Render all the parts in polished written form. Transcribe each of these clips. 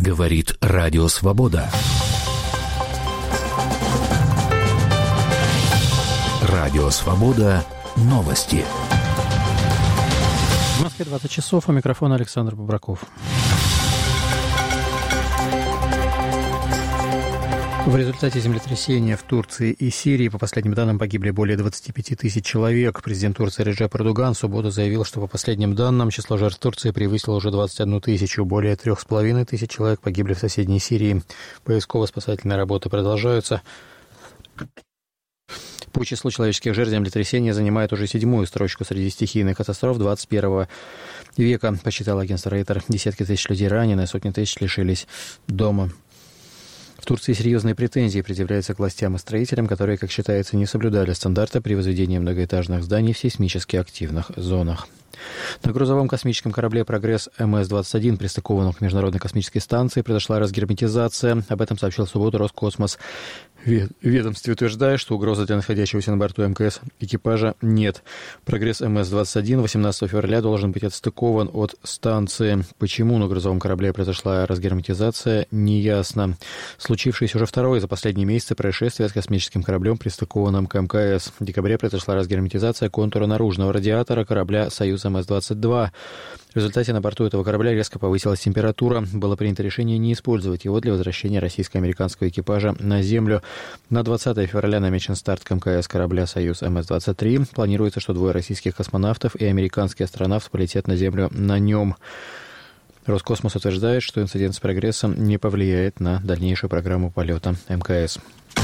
Говорит Радио Свобода. Радио Свобода. Новости. В Москве 20 часов. У микрофона Александр Бобраков. В результате землетрясения в Турции и Сирии, по последним данным, погибли более 25 тысяч человек. Президент Турции Реджеп Эрдоган в субботу заявил, что по последним данным число жертв Турции превысило уже 21 тысячу. Более 3,5 тысяч человек погибли в соседней Сирии. Поисково-спасательные работы продолжаются. По числу человеческих жертв землетрясения занимает уже 7-ю строчку среди стихийных катастроф 21 века, посчитал агентство Рейтер. Десятки тысяч людей ранены, сотни тысяч лишились дома. В Турции серьезные претензии предъявляются к властям и строителям, которые, как считается, не соблюдали стандарты при возведении многоэтажных зданий в сейсмически активных зонах. На грузовом космическом корабле «Прогресс» МС-21, пристыкованном к Международной космической станции, произошла разгерметизация. Об этом сообщил в субботу Роскосмос. В ведомстве утверждает, что угрозы для находящегося на борту МКС экипажа нет. «Прогресс» МС-21 18 февраля должен быть отстыкован от станции. Почему на грузовом корабле произошла разгерметизация, неясно. Случившееся уже второе за последние месяцы происшествие с космическим кораблем, пристыкованным к МКС. В декабре произошла разгерметизация контура наружного радиатора корабля «Союз МС-22». В результате на борту этого корабля резко повысилась температура. Было принято решение не использовать его для возвращения российско-американского экипажа на Землю. На 20 февраля намечен старт к МКС корабля «Союз МС-23». Планируется, что 2 российских космонавтов и американский астронавт полетят на Землю на нем. Роскосмос утверждает, что инцидент с «Прогрессом» не повлияет на дальнейшую программу полета МКС.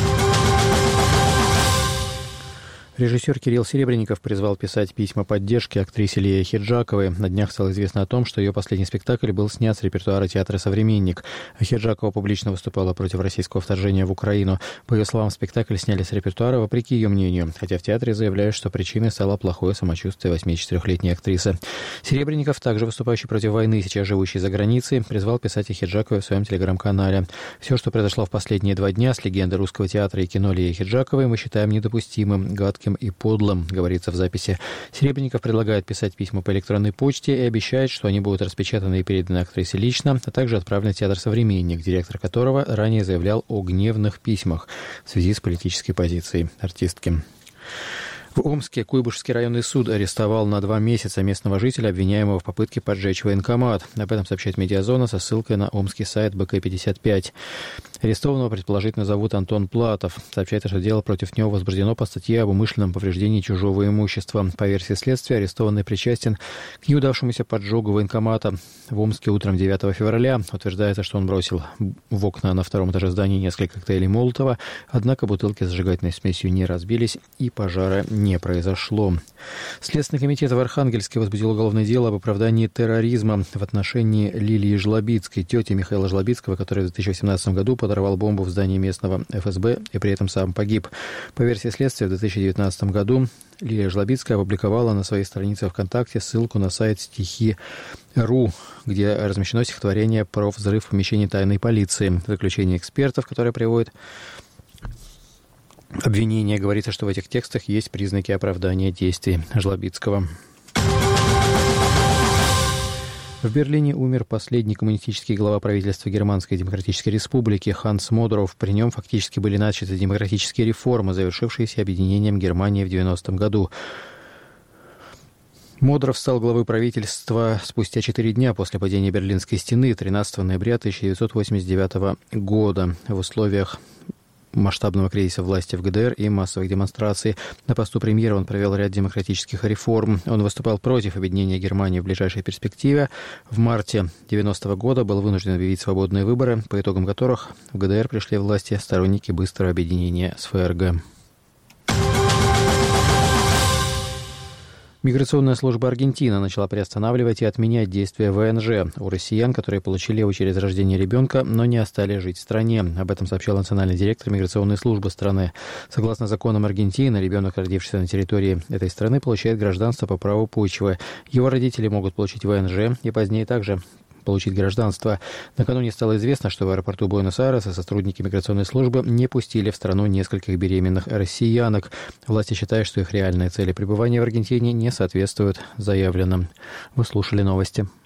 Режиссер Кирилл Серебренников призвал писать письма поддержки актрисе Лии Ахеджаковой. На днях стало известно о том, что ее последний спектакль был снят с репертуара театра «Современник». Ахеджакова публично выступала против российского вторжения в Украину. По ее словам, спектакль сняли с репертуара вопреки ее мнению, хотя в театре заявляют, что причиной стало плохое самочувствие 84-летней актрисы. Серебренников, также выступающий против войны, сейчас живущий за границей, призвал писать Ахеджаковой в своем телеграм-канале. Все, что произошло в последние 2 дня с легендой русского театра и кино Лией Ахеджаковой, мы считаем недопустимым, гадким и подлым, говорится в записи. Серебренников предлагает писать письма по электронной почте и обещает, что они будут распечатаны и переданы актрисе лично, а также отправлены в театр «Современник», директор которого ранее заявлял о гневных письмах в связи с политической позицией артистки. В Омске Куйбышевский районный суд арестовал на 2 месяца местного жителя, обвиняемого в попытке поджечь военкомат. Об этом сообщает «Медиазона» со ссылкой на омский сайт БК-55. Арестованного предположительно зовут Антон Платов. Сообщается, что дело против него возбуждено по статье об умышленном повреждении чужого имущества. По версии следствия, арестованный причастен к неудавшемуся поджогу военкомата в Омске утром 9 февраля. Утверждается, что он бросил в окна на 2-м этаже здания несколько коктейлей Молотова, однако бутылки с зажигательной смесью не разбились и пожара не произошло. Следственный комитет в Архангельске возбудил уголовное дело об оправдании терроризма в отношении Лилии Жлобицкой, тети Михаила Жлобицкого, который в 2018 году подорвал бомбу в здании местного ФСБ и при этом сам погиб. По версии следствия, в 2019 году Лилия Жлобицкая опубликовала на своей странице ВКонтакте ссылку на сайт Стихи.ру, где размещено стихотворение про взрыв в помещении тайной полиции. В заключении экспертов, которое приводит обвинение, говорится, что в этих текстах есть признаки оправдания действий Жлобицкого. В Берлине умер последний коммунистический глава правительства Германской Демократической Республики Ханс Модеров. При нем фактически были начаты демократические реформы, завершившиеся объединением Германии в 90-м году. Модеров стал главой правительства спустя 4 дня после падения Берлинской стены 13 ноября 1989 года в условиях масштабного кризиса власти в ГДР и массовых демонстраций. На посту премьера он провел ряд демократических реформ. Он выступал против объединения Германии в ближайшей перспективе. В марте 90-го года был вынужден объявить свободные выборы, по итогам которых в ГДР пришли в власти сторонники быстрого объединения с ФРГ. Миграционная служба Аргентины начала приостанавливать и отменять действия ВНЖ у россиян, которые получили его через рождение ребенка, но не остались жить в стране. Об этом сообщил национальный директор миграционной службы страны. Согласно законам Аргентины, ребенок, родившийся на территории этой страны, получает гражданство по праву почвы. Его родители могут получить ВНЖ и позднее также получить гражданство. Накануне стало известно, что в аэропорту Буэнос-Айреса сотрудники миграционной службы не пустили в страну нескольких беременных россиянок. Власти считают, что их реальные цели пребывания в Аргентине не соответствуют заявленным. Вы слушали новости.